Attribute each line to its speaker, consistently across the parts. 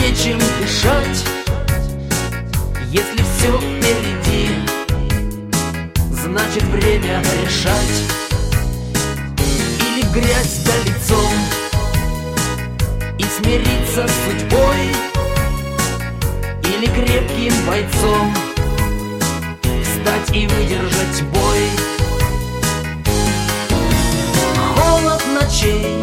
Speaker 1: нечем дышать, если все впереди, значит время решать. Или грязь да лицом и смириться с судьбой, или крепким бойцом встать и выдержать бой. Холод ночей,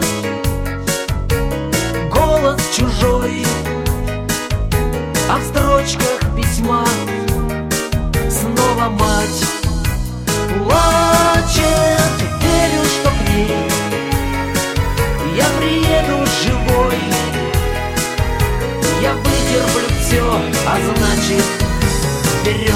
Speaker 1: голос чужой, а в строчках письма снова мать плачет. Верю, что к ней я приеду живой, я вытерплю все, а значит вперед.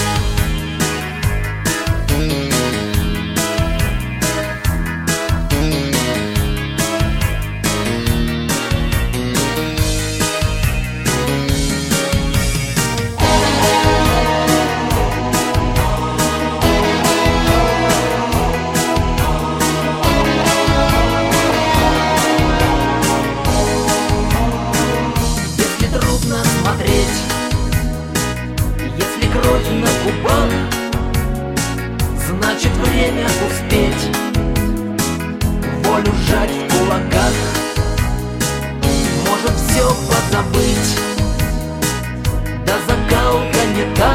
Speaker 1: Если кровь на губах, значит время успеть волю сжать в кулаках. Может все позабыть, да закалка не та.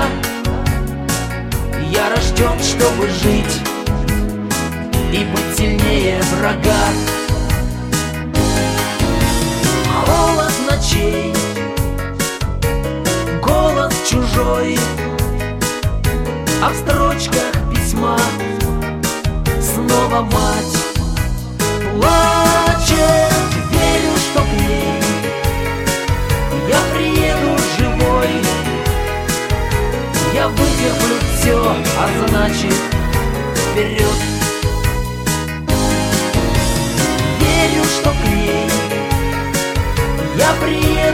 Speaker 1: Я рожден, чтобы жить и быть сильнее врага. Холод ночей, голос чужой, а в строчках письма снова мать плачет. Верю, что к ней я приеду живой, я вытерплю все, а значит вперед. Верю, что к ней я приеду